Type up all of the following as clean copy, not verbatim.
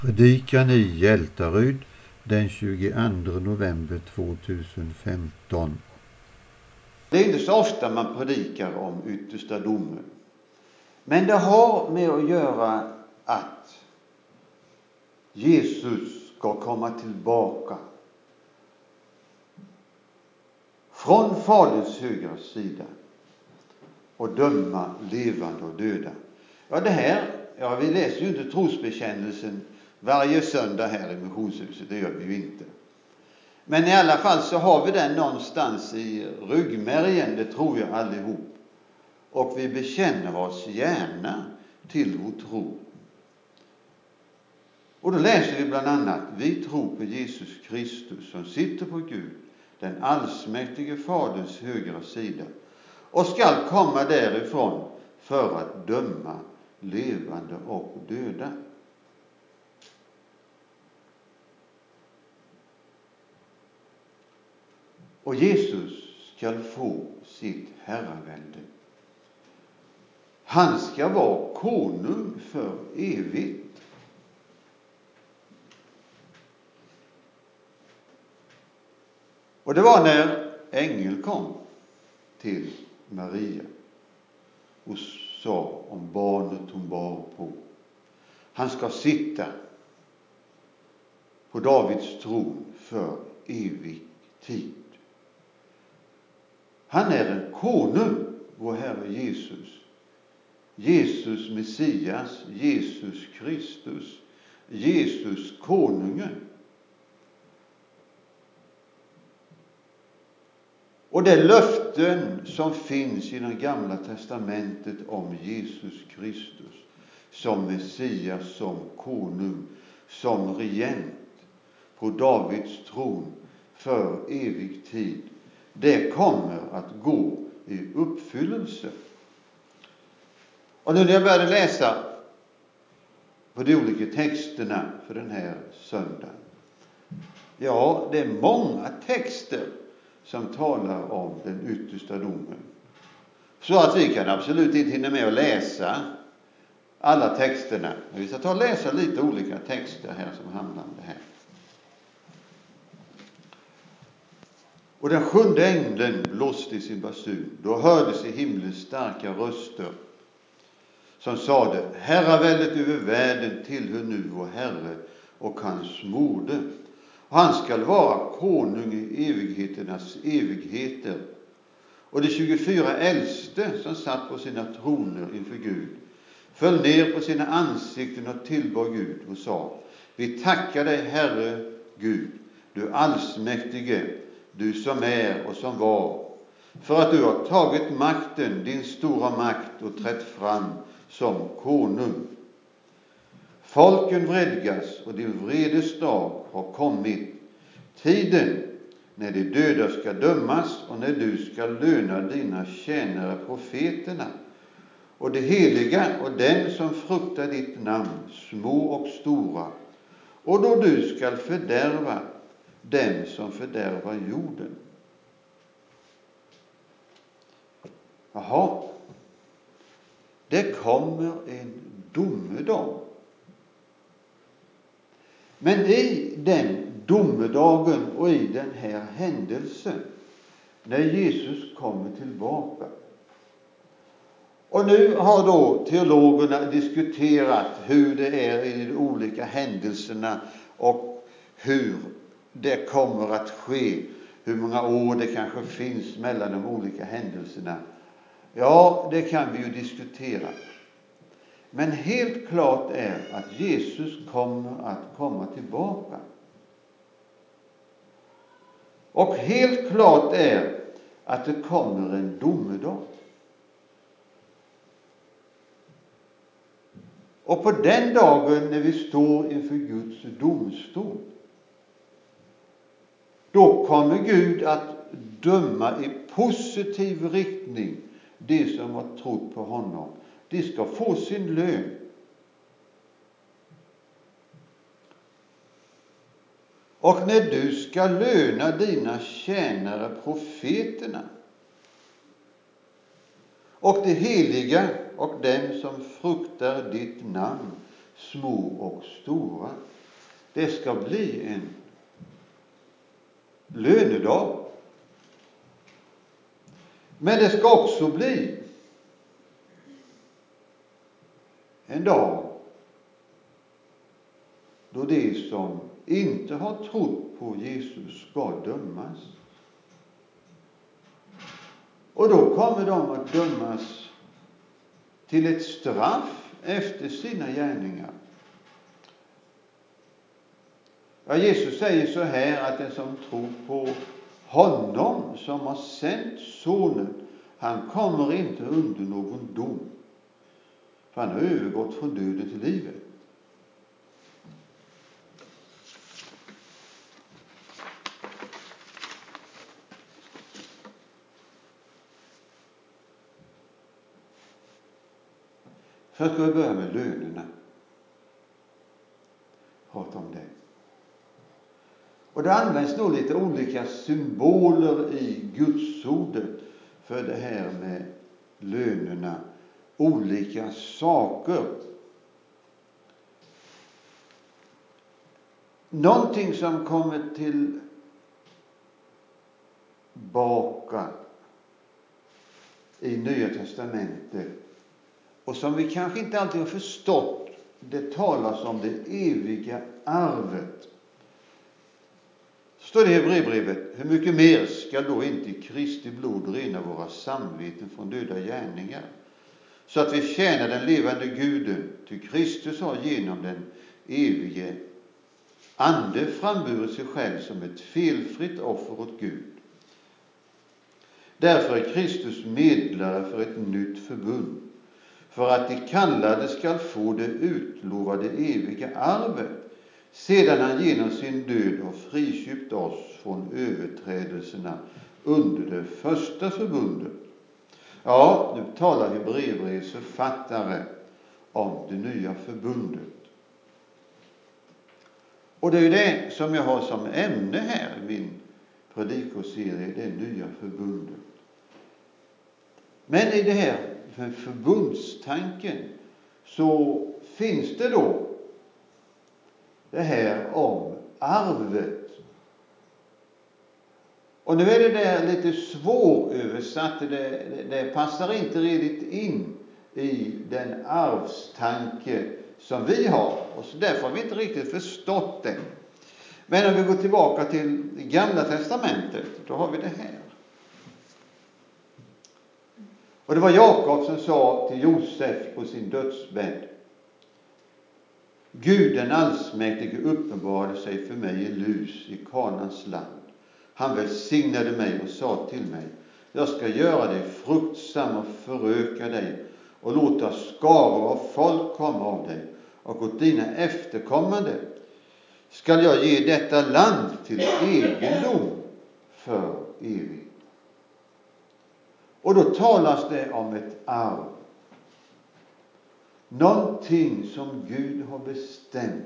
Predikan i Hjältaryd den 22 november 2015. Det är inte så ofta man predikar om yttersta domen. Men det har med att göra att Jesus ska komma tillbaka från Faderns högra sida och döma levande och döda. Vi läser ju inte trosbekännelsen varje söndag här i missionshuset, det gör vi ju inte. Men i alla fall så har vi den någonstans i ryggmärgen, det tror jag allihop. Och vi bekänner oss gärna till vår tro. Och då läser vi bland annat: vi tror på Jesus Kristus som sitter på Gud, den allsmäktige Faderns högra sida, och skall komma därifrån för att döma levande och döda. Och Jesus skall få sitt herravälde. Han ska vara konung för evigt. Och det var när ängel kom till Maria och sa om barnet hon bar på: han ska sitta på Davids tron för evig tid. Han är en konung, vår Herre Jesus. Jesus Messias, Jesus Kristus, Jesus konungen. Och det löften som finns i det gamla testamentet om Jesus Kristus som Messias, som konung, som regent på Davids tron för evig tid, det kommer att gå i uppfyllelse. Och nu när jag började läsa på de olika texterna för den här söndagen, ja, det är många texter som talar om den yttersta domen. Så att vi kan absolut inte hinna med att läsa alla texterna. Men vi ska ta och läsa lite olika texter här som handlar om det här. Och den 7:e ängeln blåste i sin basun. Då hördes i himlen starka röster som sade: herraväldet över världen tillhör nu vår Herre och hans moder. Och han skall vara konung i evigheternas evigheter. Och de 24 äldste som satt på sina troner inför Gud föll ner på sina ansikten och tillbad Gud och sa: vi tackar dig, Herre Gud, du allsmäktige, du som är och som var, för att du har tagit makten, din stora makt, och trätt fram som konung. Folken vredgas och din vredes dag har kommit. Tiden när de döda ska dömas och när du ska löna dina tjänare profeterna och de heliga och den som fruktar ditt namn, små och stora, och då du ska fördärva den som fördärvar jorden. Jaha, det kommer en domedag. Men i den domedagen och i den här händelsen, när Jesus kommer tillbaka. Och nu har då teologerna diskuterat hur det är i de olika händelserna och hur det kommer att ske. Hur många år det kanske finns mellan de olika händelserna. Ja, det kan vi ju diskutera. Men helt klart är att Jesus kommer att komma tillbaka. Och helt klart är att det kommer en domedag. Och på den dagen när vi står inför Guds domstol, då kommer Gud att döma i positiv riktning de som har trott på honom. De ska få sin lön. Och när du ska löna dina tjänare profeterna och de heliga och den som fruktar ditt namn, små och stora, det ska bli en lönedag. Men det ska också bli en dag då de som inte har trott på Jesus ska dömas. Och då kommer de att dömas till ett straff efter sina gärningar. Ja, Jesus säger så här, att den som tror på honom som har sänt sonen, han kommer inte under någon dom. För han har övergått från döden till livet. Först ska vi börja med lönerna. Prata om det. Och det används nog lite olika symboler i Gudsordet för det här med lönerna. Olika saker. Någonting som kommer tillbaka i Nya testamentet och som vi kanske inte alltid har förstått, det talas om det eviga arvet. Står det i Hebreerbrevet: hur mycket mer ska då inte Kristi blod rena våra samveten från döda gärningar, så att vi tjänar den levande Guden, ty Kristus har genom den evige ande framburit sig själv som ett felfritt offer åt Gud. Därför är Kristus medlare för ett nytt förbund, för att de kallade skall få det utlovade eviga arvet, sedan han genom sin död har friköpt oss från överträdelserna under det första förbundet. Ja, nu talar Hebreerbrevets författare om det nya förbundet. Och det är ju det som jag har som ämne här i min predikoserie, det nya förbundet. Men i det här förbundstanken så finns det då det här om arvet. Och nu är det där lite svåröversatt. Det passar inte riktigt in i den arvstanke som vi har. Och så därför har vi inte riktigt förstått det. Men om vi går tillbaka till det gamla testamentet, då har vi det här. Och det var Jakob som sa till Josef på sin dödsbädd: Gud den allsmäktige uppenbarade sig för mig i Lus i Kanans land. Han välsignade mig och sa till mig: jag ska göra dig fruktsam och föröka dig och låta skaror av folk komma av dig, och åt dina efterkommande skall jag ge detta land till egendom för evigt. Och då talas det om ett arv. Någonting som Gud har bestämt.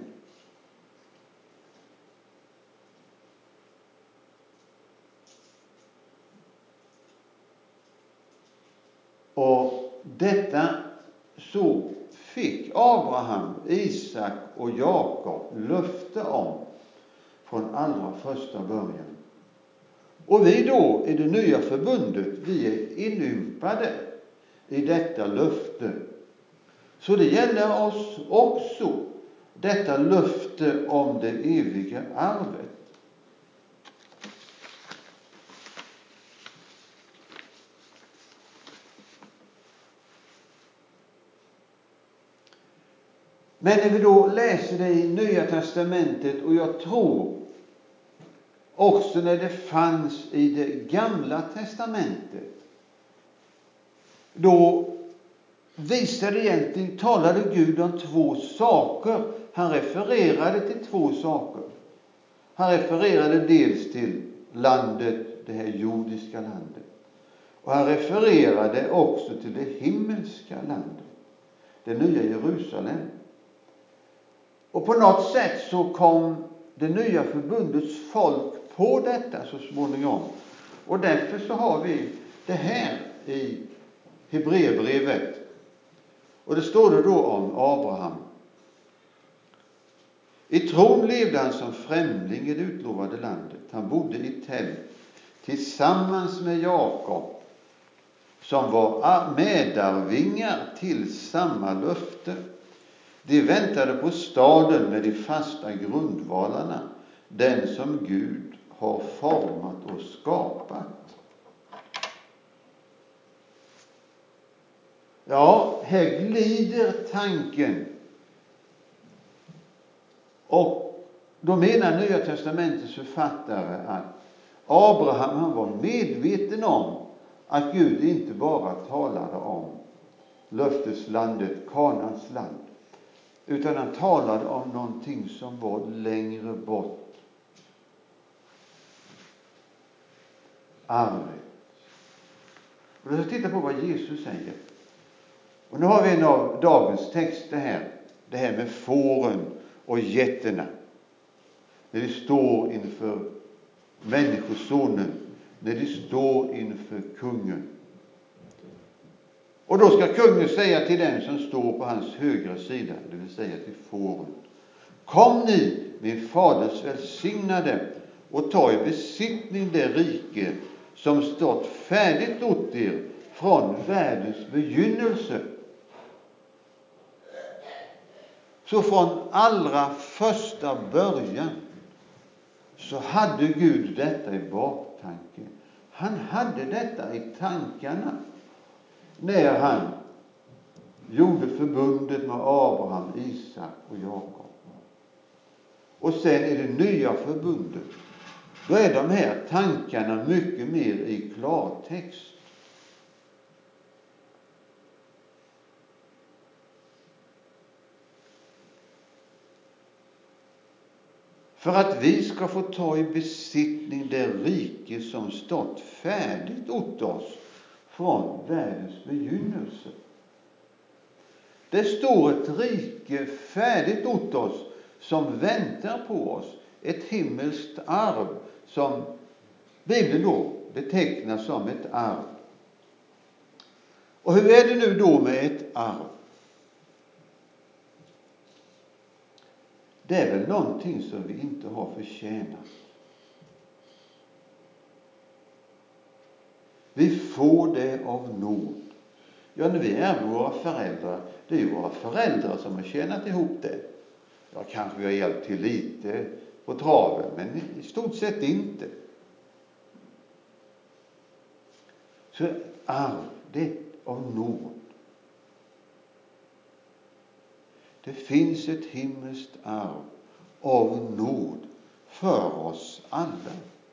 Och detta så fick Abraham, Isak och Jakob löfte om från allra första början. Och vi då i det nya förbundet, vi är inympade i detta löfte. Så det gäller oss också, detta löfte om det eviga arvet. Men när vi då läser det i Nya testamentet, och jag tror också när det fanns i det gamla testamentet, då visade egentligen, talade Gud om två saker. Han refererade till två saker. Han refererade dels till landet, det här jordiska landet. Och han refererade också till det himmelska landet, det nya Jerusalem. Och på något sätt så kom det nya förbundets folk på detta så småningom. Och därför så har vi det här i Hebreerbrevet. Och det står det då om Abraham. I tron levde han som främling i det utlovade landet. Han bodde i tält tillsammans med Jakob, som var medarvingar till samma löfte. De väntade på staden med de fasta grundvalarna, den som Gud har format och skapat. Ja, här glider tanken. Och då menar Nya testamentets författare att Abraham, han var medveten om att Gud inte bara talade om löfteslandet, Kanaans land, utan han talade om någonting som var längre bort. Arvet. Och då ska vi titta på vad Jesus säger. Och nu har vi en av dagens texter här. Det här med fåren och getterna. När de står inför människosonen. När de står inför kungen. Och då ska kungen säga till den som står på hans högra sida, det vill säga till fåren: kom ni, min faders välsignade, och ta i besittning det rike som stått färdigt åt er från världens begynnelse. Så från allra första början så hade Gud detta i baktanken. Han hade detta i tankarna när han gjorde förbundet med Abraham, Isak och Jakob. Och sen är det nya förbundet. Då är de här tankarna mycket mer i klartext. För att vi ska få ta i besittning det rike som stått färdigt åt oss från världens begynnelse. Det står ett rike färdigt åt oss som väntar på oss. Ett himmelskt arv som Bibeln då betecknar som ett arv. Och hur är det nu då med ett arv? Det är väl någonting som vi inte har förtjänat. Vi får det av nåd. Ja, när vi ärver våra föräldrar, det är ju våra föräldrar som har tjänat ihop det. Ja, kanske vi har hjälpt till lite på traven, men i stort sett inte. Så arv, det är av nåd. Det finns ett himmelskt arv av nåd för oss alla.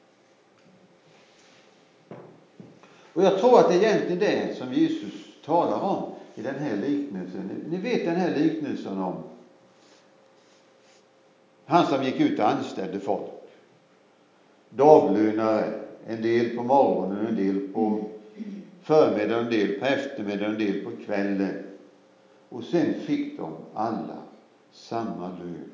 Och jag tror att det är egentligen det som Jesus talar om i den här liknelsen. Ni vet den här liknelsen om han som gick ut och anställde folk. Daglönare, en del på morgonen, en del på förmiddagen, en del på eftermiddagen, en del på kvällen. Och sen fick de alla samma lön.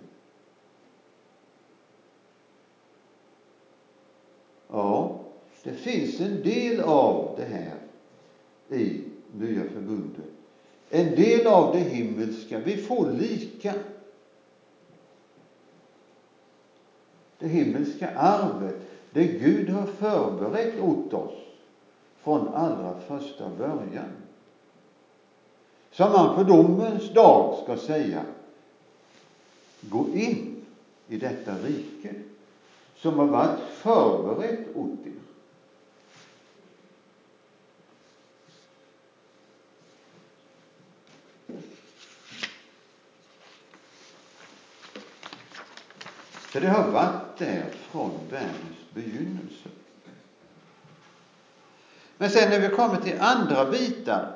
Ja, det finns en del av det här i nya förbundet. En del av det himmelska. Vi får lika. Det himmelska arvet, det Gud har förberett åt oss från allra första början. Som man på domens dag ska säga: gå in i detta rike som har varit förberett åt er. Så det har varit där från världens begynnelse. Men sen när vi kommer till andra bitar,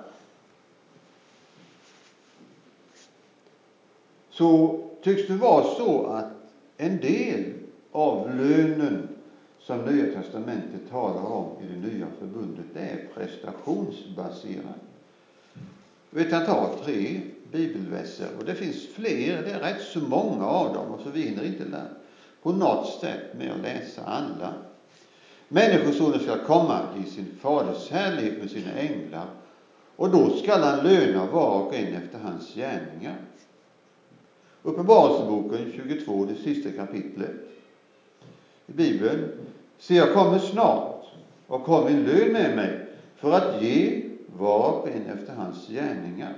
så tycks det vara så att en del av lönen som Nya testamentet talar om i det nya förbundet, det är prestationsbaserat. Vi kan ta 3 bibelverser, och det finns fler, det är rätt så många av dem, och så vi hinner inte på något sätt med att läsa alla. Människosonen ska komma i sin faders härlighet med sina änglar, och då ska han löna var och en efter hans gärningar. Uppenbarelseboken 22, det sista kapitlet i Bibeln. Se, jag kommer snart, och har min lön med mig för att ge var och en efter hans gärningar.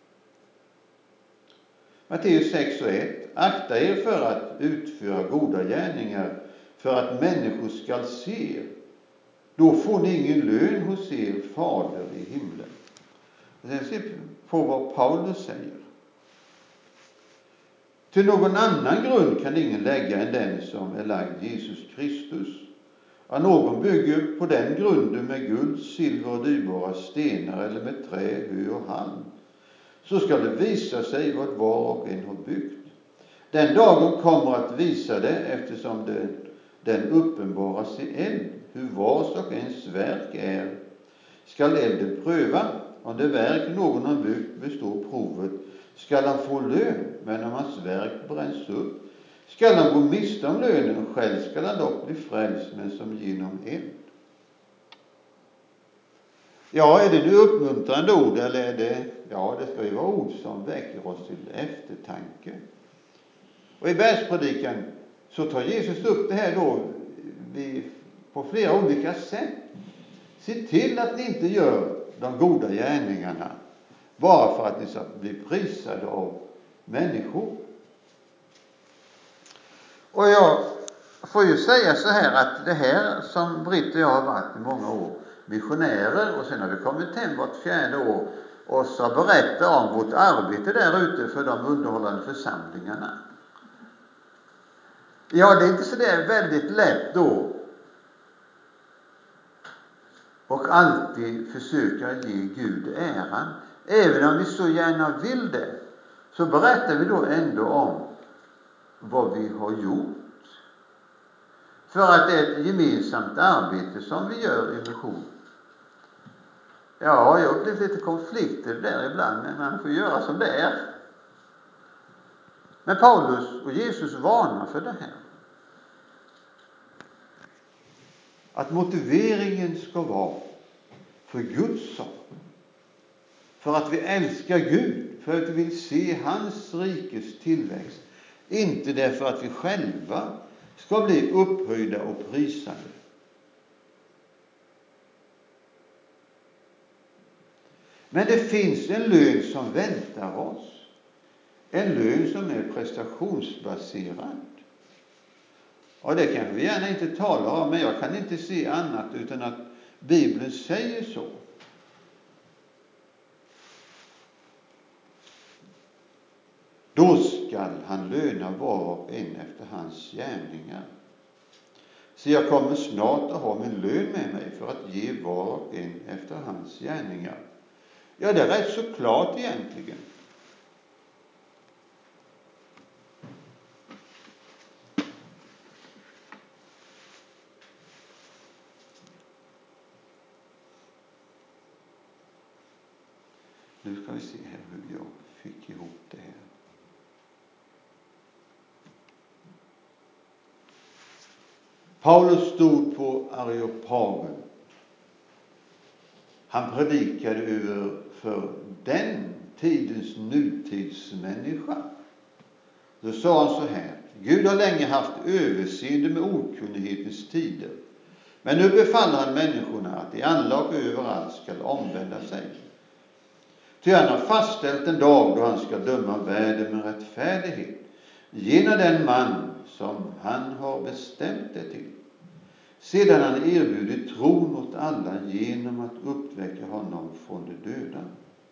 Matteus 6:1. Akta er för att utföra goda gärningar för att människor skall se er. Då får ni ingen lön hos er fader i himlen. Sen se på vad Paulus säger. Till någon annan grund kan ingen lägga än den som är lagd Jesus Kristus. Om någon bygger på den grunden med guld, silver och dyrbara stenar eller med trä, hö och halm, så ska det visa sig vad var och en har byggt. Den dagen kommer att visa det, eftersom den uppenbaras i eld, hur vars och ens verk är. Skall elden pröva, om det verk någon har byggt består provet, skall han få lön, men om hans verk bränns upp, skall han gå miste om lönen, och själv skall han dock bli frälst, men som genom eld. Ja, är det nu uppmuntrande ord, eller är det, ja, det ska ju vara ord som väcker oss till eftertanke. Och i bergspredikan så tar Jesus upp det här då på flera olika sätt. Se till att ni inte gör de goda gärningarna bara för att ni ska bli prisade av människor. Och jag får ju säga så här, att det här som Britt och jag har varit i många år missionärer, och sen har vi kommit hem vart 4:e år och så berättar om vårt arbete där ute för de underhållande församlingarna. Ja, det är inte så där väldigt lätt då och alltid försöka ge Gud äran. Även om vi så gärna vill det, så berättar vi då ändå om vad vi har gjort. För att det är ett gemensamt arbete som vi gör i mission. Ja, jag upplevt lite konflikter där ibland, men man får göra som det är. Men Paulus och Jesus varnar för det här. Att motiveringen ska vara för Guds sak. För att vi älskar Gud, för att vi vill se hans rikes tillväxt. Inte därför att vi själva ska bli upphöjda och prisade. Men det finns en lön som väntar oss. En lön som är prestationsbaserad. Och det kanske vi gärna inte talar om, men jag kan inte se annat utan att Bibeln säger så. Då skall han löna var och en efter hans gärningar. Så jag kommer snart att ha min lön med mig för att ge var och en efter hans gärningar. Ja, det är rätt så klart egentligen. Nu ska vi se här hur jag fick ihop det här. Paulus stod på Areopagen. Han predikade för den tidens nutidsmänniska. Då sa han så här: Gud har länge haft överseende med okunnighetens tider. Men nu befaller han människorna att i alla och överallt ska omvända sig. Ty han har fastställt en dag då han ska döma världen med rättfärdighet genom den man som han har bestämt det till. Sedan han erbjudit tron åt alla genom att uppväcka honom från de döda.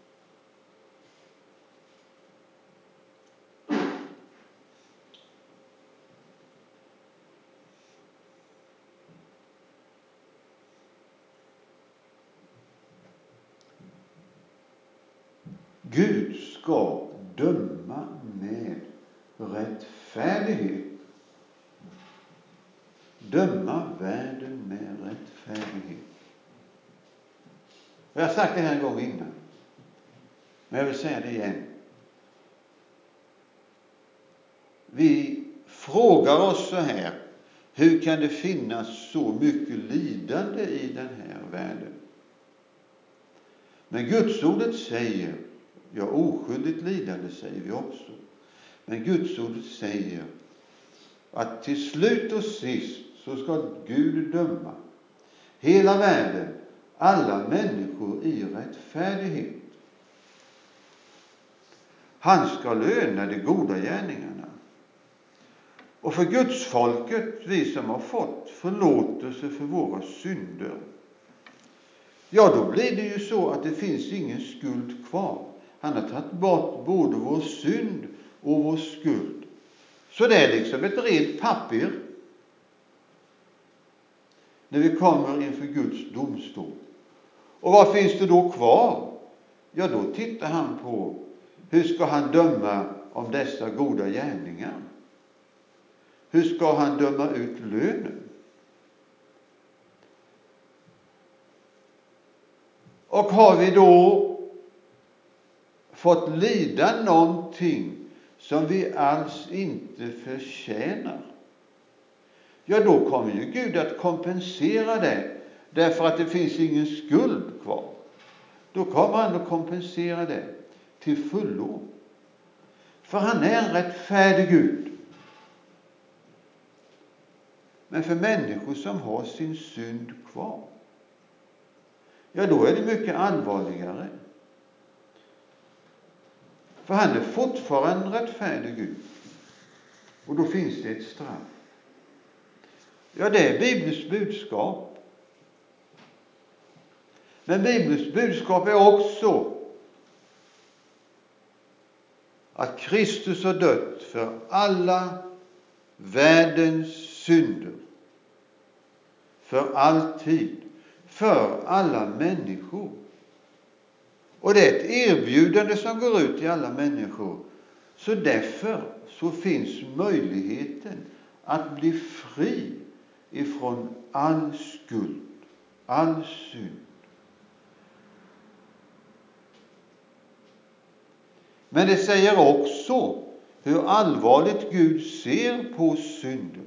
Gud ska döma med rättfärdighet. Döma världen med rättfärdighet. Jag har sagt det här en gång innan, men jag vill säga det igen. Vi frågar oss så här: hur kan det finnas så mycket lidande i den här världen? Men Gudsordet säger, ja, oskyldigt lidande säger vi också. Men Guds ord säger att till slut och sist så ska Gud döma hela världen, alla människor i rättfärdighet. Han ska löna de goda gärningarna. Och för Guds folket, vi som har fått förlåtelse för våra synder, ja, då blir det ju så att det finns ingen skuld kvar. Han har tagit bort både vår synd och vår skuld. Så det är liksom ett rent papper när vi kommer inför Guds domstol. Och vad finns det då kvar? Ja, då tittar han på hur ska han döma om dessa goda gärningar. Hur ska han döma ut lönen? Och har vi då fått lida någonting som vi alls inte förtjänar, ja, då kommer ju Gud att kompensera det, därför att det finns ingen skuld kvar. Då kommer han att kompensera det till fullo. För han är en rättfärdig Gud. Men för människor som har sin synd kvar, ja, då är det mycket allvarligare. För han är fortfarande en rättfärdig Gud. Och då finns det ett straff. Ja, det är Bibelns budskap. Men Bibelns budskap är också att Kristus har dött för alla världens synder. För alltid. För alla människor. Och det är ett erbjudande som går ut till alla människor. Så därför så finns möjligheten att bli fri ifrån all skuld, all synd. Men det säger också hur allvarligt Gud ser på synden.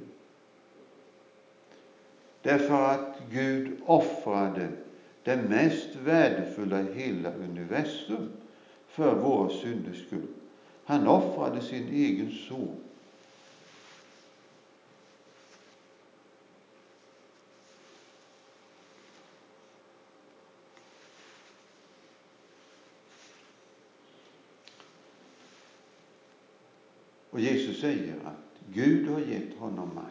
Därför att Gud offrade det mest värdefulla i hela universum för våra synders skull. Han offrade sin egen son. Och Jesus säger att Gud har gett honom makt.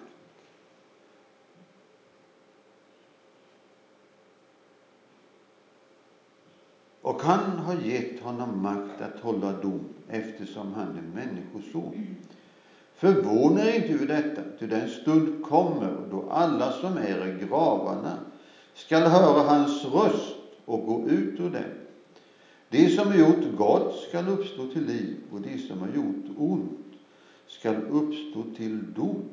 Och han har gett honom makt att hålla dom, eftersom han är människoson. Förvåna er inte över detta, till den stund kommer då alla som är i gravarna skall höra hans röst och gå ut ur dem. De som har gjort gott skall uppstå till liv, och de som har gjort ont skall uppstå till dom.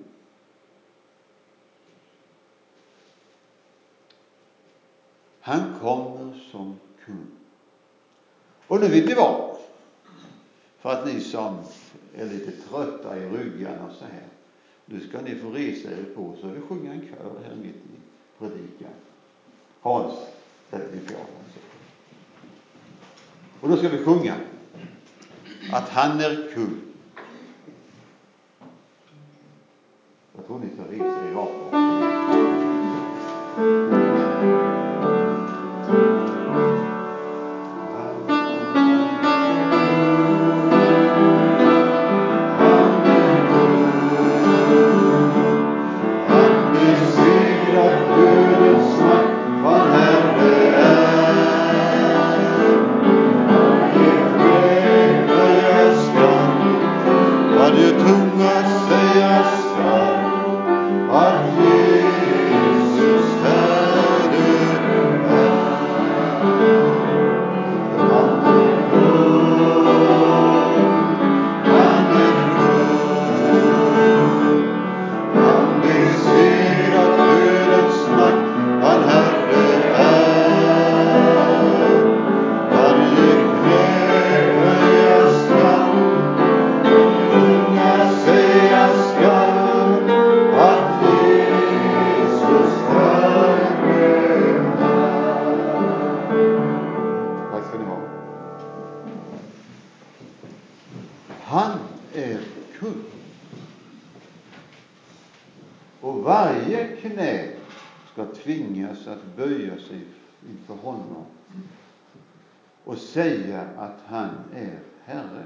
Han kommer som kung. Och nu vet ni vad? För att ni som är lite trötta i ryggarna så här, nu ska ni få resa er på, så vi sjunger en kör här mitt i predikan. Hans, det är piano. Och då ska vi sjunga att han är kung. Jag tror ni ska resa er rakt. Vad du tunga säga ska, att och varje knä ska tvingas att böja sig inför honom och säga att han är Herre.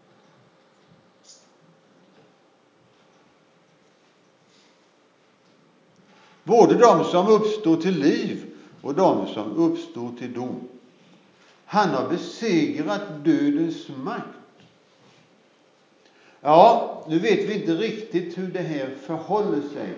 Både de som uppstår till liv och de som uppstår till dom. Han har besegrat dödens makt. Ja, nu vet vi inte riktigt hur det här förhåller sig.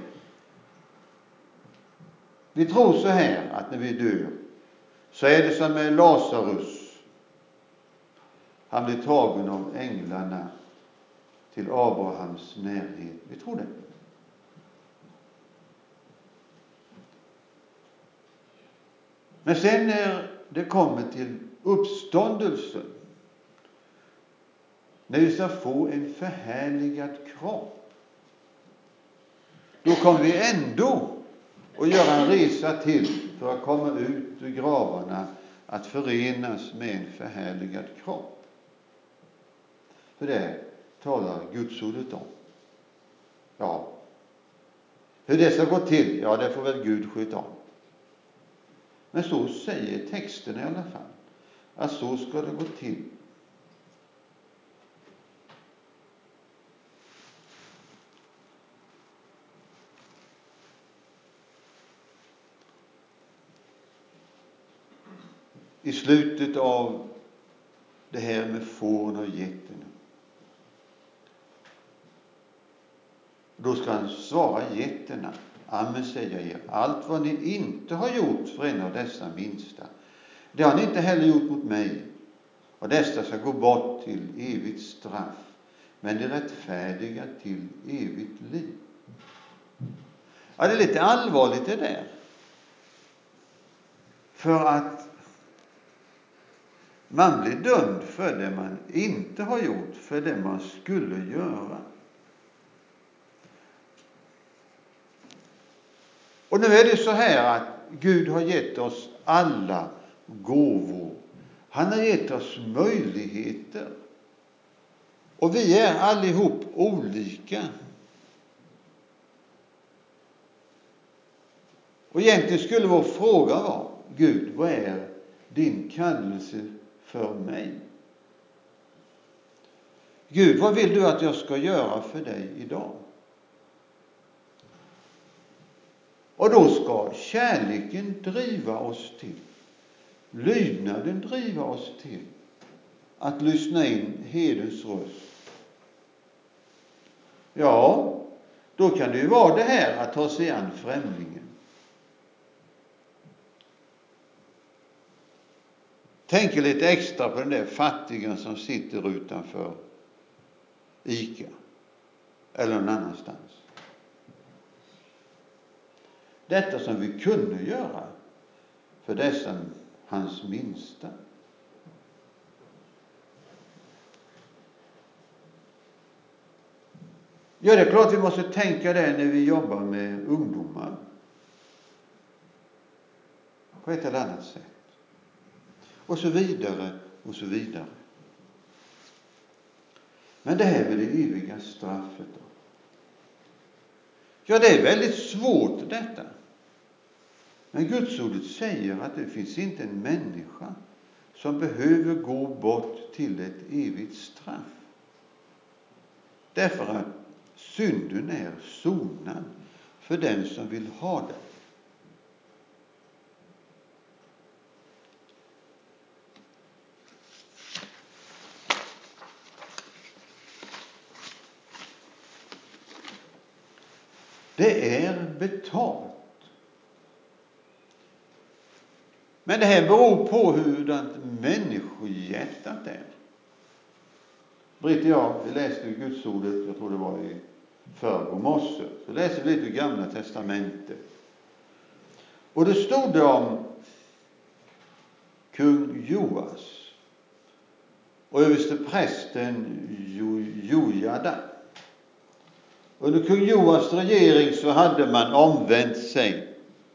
Vi tror så här att när vi dör så är det som med Lazarus. Han blir tagen av änglarna till Abrahams närhet. Vi tror det. Men sen när det kommer till uppståndelsen, när vi ska få en förhärligad kropp, då kommer vi ändå att göra en resa till för att komma ut ur gravarna, att förenas med en förhärligad kropp. För det talar Gudsordet om. Ja, hur det ska gå till, ja, det får väl Gud sköta om. Men så säger texten i alla fall, att så ska det gå till. I slutet av det här med fåren och getterna, då ska han svara getterna: amen säger jag er, allt vad ni inte har gjort för en av dessa minsta, det har ni inte heller gjort mot mig. Och dessa ska gå bort till evigt straff, men det rättfärdiga till evigt liv. Ja, det är lite allvarligt det där. För att man blir dömd för det man inte har gjort, för det man skulle göra. Och nu är det så här att Gud har gett oss alla gåvor. Han har gett oss möjligheter. Och vi är allihop olika. Och egentligen skulle vår fråga vara: Gud, vad är din kallelse för mig? Gud, vad vill du att jag ska göra för dig idag? Och då ska kärleken driva oss till, lydnaden driva oss till att lyssna in herdens röst. Ja, då kan det ju vara det här att ta sig an främlingen. Tänk lite extra på den där fattigen som sitter utanför Ica eller någon annanstans. Detta som vi kunde göra för dessa hans minsta. Ja, det är klart vi måste tänka det när vi jobbar med ungdomar. På ett eller annat sätt. Och så vidare, och så vidare. Men det här med det eviga straffet då? Ja, det är väldigt svårt detta. Men Gudsordet säger att det finns inte en människa som behöver gå bort till ett evigt straff. Därför att synden är sonad för den som vill ha det. Det är betalt. Men det här beror på hurdant människohjärtat är. Britt och jag, vi läste Gudsordet, jag tror det var i förrgår morse. Så läste vi lite Gamla testamentet. Och det stod det om kung Joas och översteprästen Jojada. Under kung Joas regering så hade man omvänt sig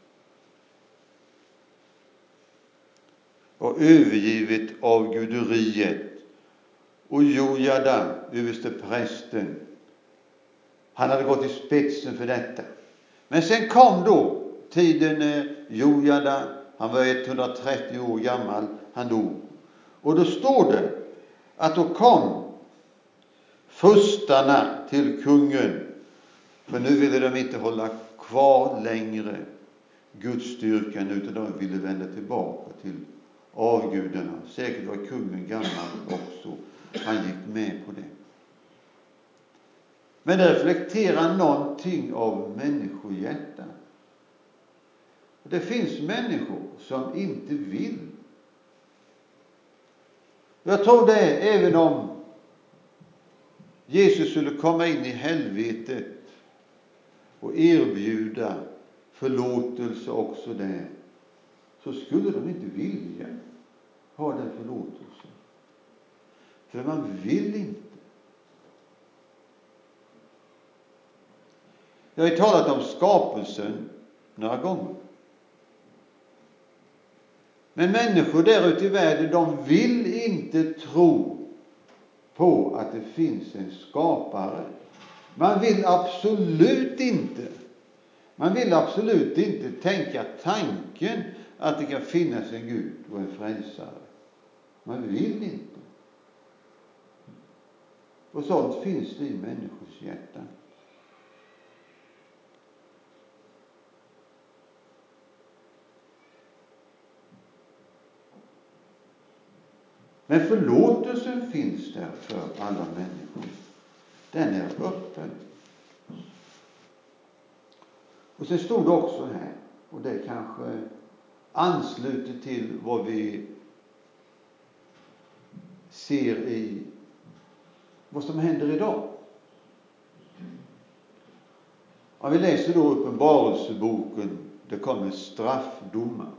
och övergivit avguderiet. Och Jojada, översteprästen, han hade gått i spetsen för detta. Men sen kom då tiden Jojada, han var 130 år gammal, han dog. Och då står det att då kom furstarna till kungen, för nu ville de inte hålla kvar längre Gudsstyrkan, utan de ville vända tillbaka till avgudarna. Säkert var kungen gammal också, han gick med på det. Men det reflekterar någonting av människohjärtat. Det finns människor som inte vill. Jag tror det, även om Jesus skulle komma in i helvetet och erbjuda förlåtelse också där, så skulle de inte vilja ha den förlåtelsen. För man vill inte. Jag har ju talat om skapelsen några gånger. Men människor där ute i världen, de vill inte tro på att det finns en skapare. Man vill absolut inte tänka tanken att det kan finnas en Gud och en frälsare. Man vill inte. Och sånt finns det i människors hjärta. Men förlåtelsen finns där för alla människor. Den är öppen. Och så stod det också här, och det kanske ansluter till vad vi ser i vad som händer idag. Om vi läser då Uppenbarelseboken, det kommer straffdomar.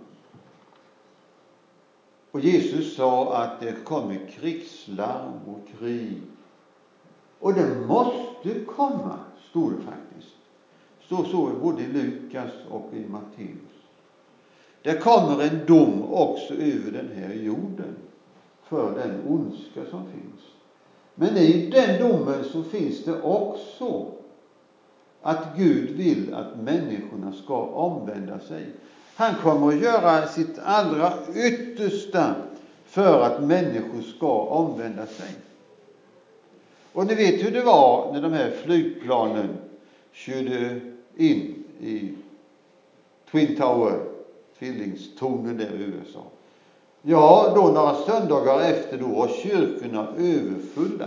Och Jesus sa att det kommer krigslarm och krig. Och det måste komma, står det faktiskt. Så är både i Lukas och i Matteus. Det kommer en dom också över den här jorden för den ondska som finns. Men i den domen så finns det också att Gud vill att människorna ska omvända sig. Han kommer att göra sitt allra yttersta för att människor ska omvända sig. Och ni vet hur det var när de här flygplanen körde in i Twin Tower, tvillingstornen där i USA. Ja, då några söndagar efter då var kyrkorna överfulla.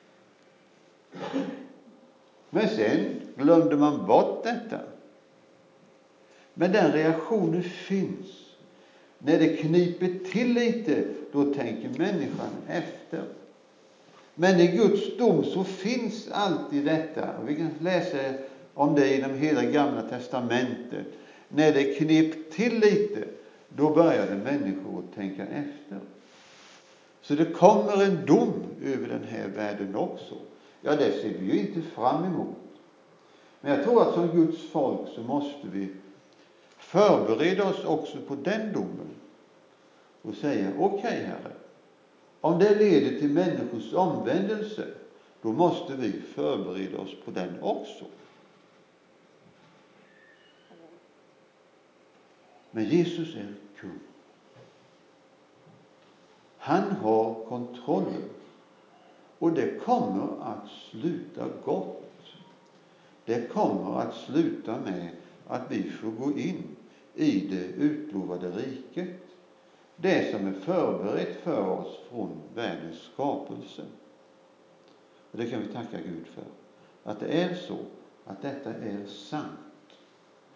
Men sen glömde man bort detta. Men den reaktionen finns. När det kniper till lite, då tänker människan efter. Men i Guds dom så finns alltid detta. Och vi kan läsa om det i de hela Gamla testamentet. När det knip till lite, då började människor att tänka efter. Så det kommer en dom över den här världen också. Ja, det ser vi ju inte fram emot. Men jag tror att som Guds folk så måste vi förbereda oss också på den domen. Och säga, okej, Herre, om det leder till människors omvändelse, då måste vi förbereda oss på den också. Men Jesus är kung. Han har kontrollen. Och det kommer att sluta gott. Det kommer att sluta med att vi får gå in i det utlovade riket. Det som är förberett för oss från världens skapelse. Och det kan vi tacka Gud för. Att det är så, att detta är sant.